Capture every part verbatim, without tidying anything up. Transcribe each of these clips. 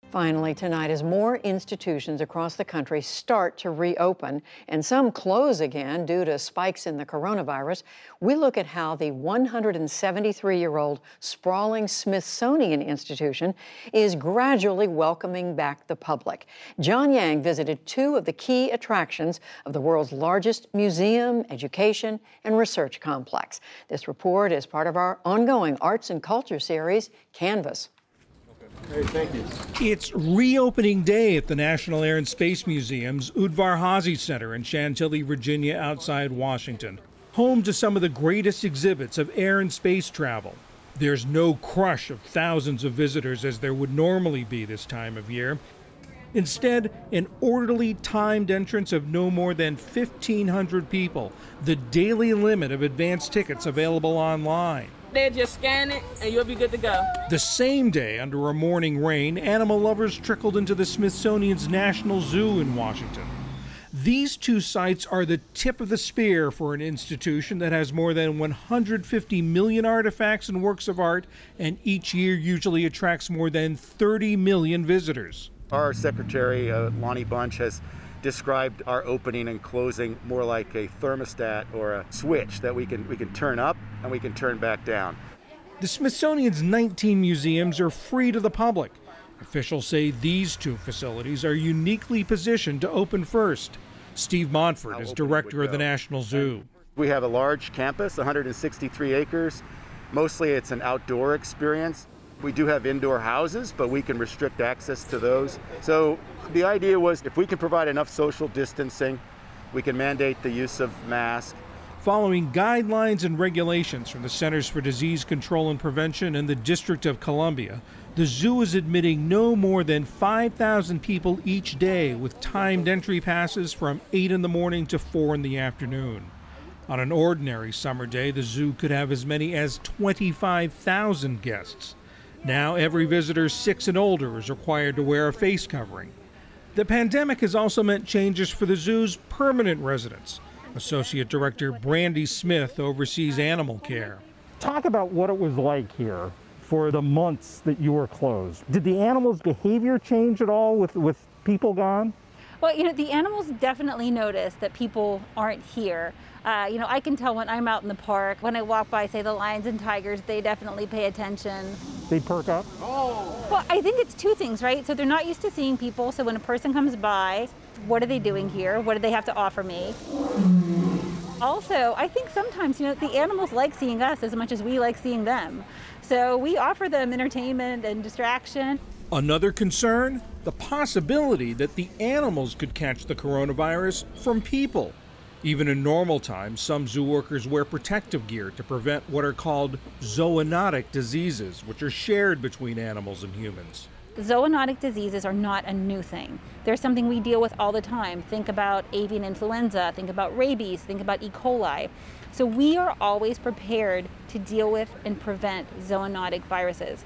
Finally tonight, as more institutions across the country start to reopen and some close again due to spikes in the coronavirus, we look at how the one hundred seventy-three-year-old sprawling Smithsonian Institution is gradually welcoming back the public. John Yang visited two of the key attractions of the world's largest museum, education, and research complex. This report is part of our ongoing arts and culture series, Canvas. Hey, thank you. It's reopening day at the National Air and Space Museum's Udvar-Hazy Center in Chantilly, Virginia, outside Washington, home to some of the greatest exhibits of air and space travel. There's no crush of thousands of visitors as there would normally be this time of year. Instead, an orderly, timed entrance of no more than fifteen hundred people, the daily limit of advance tickets available online. They just scan it and you'll be good to go. The same day, under a morning rain, animal lovers trickled into the Smithsonian's National Zoo in Washington. These two sites are the tip of the spear for an institution that has more than one hundred fifty million artifacts and works of art, and each year usually attracts more than thirty million visitors. Our secretary, uh, Lonnie Bunch, has described our opening and closing more like a thermostat or a switch that we can we can turn up and we can turn back down. The Smithsonian's nineteen museums are free to the public. Officials say these two facilities are uniquely positioned to open first. Steve Montfort is director of the National Zoo. We have a large campus, one hundred sixty-three acres. Mostly it's an outdoor experience. We do have indoor houses, but we can restrict access to those. So the idea was if we can provide enough social distancing, we can mandate the use of masks. Following guidelines and regulations from the Centers for Disease Control and Prevention and the District of Columbia, the zoo is admitting no more than five thousand people each day with timed entry passes from eight in the morning to four in the afternoon. On an ordinary summer day, the zoo could have as many as twenty-five thousand guests. Now every visitor six and older is required to wear a face covering. The pandemic has also meant changes for the zoo's permanent residents. Associate Director Brandy Smith oversees animal care. Talk about what it was like here for the months that you were closed. Did the animals' behavior change at all with, with people gone? Well, you know, the animals definitely notice that people aren't here. Uh, you know, I can tell when I'm out in the park, when I walk by, say, the lions and tigers, they definitely pay attention. They perk up? Oh. Well, I think it's two things, right? So they're not used to seeing people. So when a person comes by, what are they doing here? What do they have to offer me? Also, I think sometimes, you know, the animals like seeing us as much as we like seeing them. So we offer them entertainment and distraction. Another concern, the possibility that the animals could catch the coronavirus from people. Even in normal times, some zoo workers wear protective gear to prevent what are called zoonotic diseases, which are shared between animals and humans. Zoonotic diseases are not a new thing. They're something we deal with all the time. Think about avian influenza, think about rabies, think about E. coli. So we are always prepared to deal with and prevent zoonotic viruses.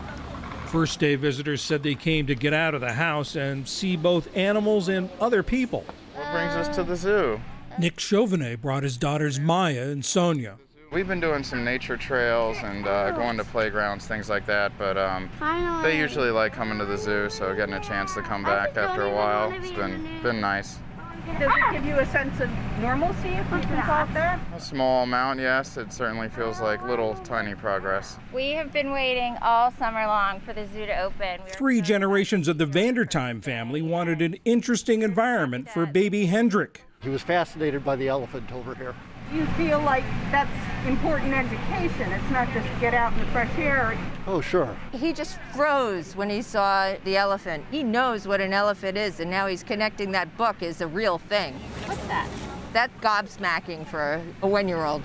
First day visitors said they came to get out of the house and see both animals and other people. What brings us to the zoo? Nick Chauvenet brought his daughters Maya and Sonia. We've been doing some nature trails and uh, going to playgrounds, things like that, but um, they usually like coming to the zoo, so getting a chance to come back after a while, it's been, been nice. Does it give you a sense of normalcy if you can out there? A small amount, yes. It certainly feels like little tiny progress. We have been waiting all summer long for the zoo to open. We Three generations of the Vandertime family wanted an interesting environment for baby Hendrik. He was fascinated by the elephant over here. You feel like that's important education. It's not just get out in the fresh air. Oh, sure. He just froze when he saw the elephant. He knows what an elephant is, and now he's connecting that book is a real thing. What's that? That's gobsmacking for a one-year-old.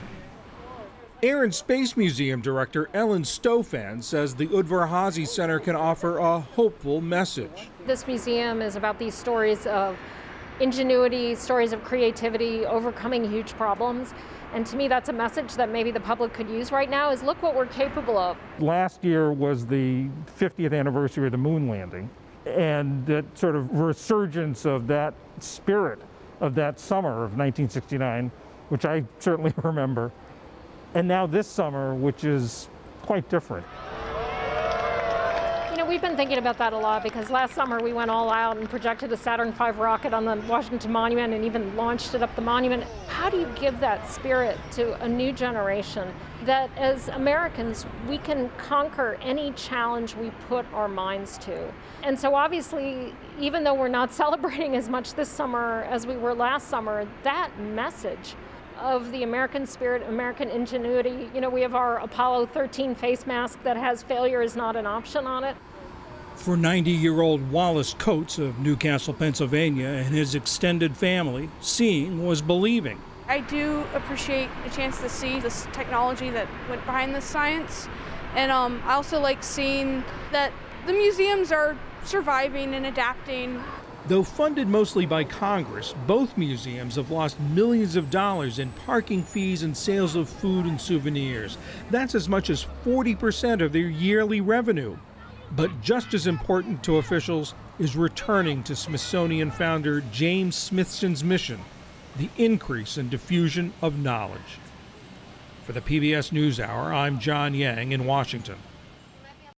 Air and Space Museum Director Ellen Stofan says the Udvar-Hazy Center can offer a hopeful message. This museum is about these stories of ingenuity, stories of creativity, overcoming huge problems. And to me, that's a message that maybe the public could use right now is look what we're capable of. Last year was the fiftieth anniversary of the moon landing, and that sort of resurgence of that spirit of that summer of nineteen sixty-nine, which I certainly remember. And now this summer, which is quite different. we've been thinking about that a lot because last summer we went all out and projected a Saturn five rocket on the Washington Monument and even launched it up the monument. How do you give that spirit to a new generation that as Americans we can conquer any challenge we put our minds to? And so obviously, even though we're not celebrating as much this summer as we were last summer, that message of the American spirit, American ingenuity. You know, we have our Apollo thirteen face mask that has failure is not an option on it. For ninety-year-old Wallace Coates of Newcastle, Pennsylvania, and his extended family, seeing was believing. I do appreciate a chance to see this technology that went behind this science. And um, I also like seeing that the museums are surviving and adapting. Though funded mostly by Congress, both museums have lost millions of dollars in parking fees and sales of food and souvenirs. That's as much as forty percent of their yearly revenue. But just as important to officials is returning to Smithsonian founder James Smithson's mission, the increase and diffusion of knowledge. For the P B S NewsHour, I'm John Yang in Washington.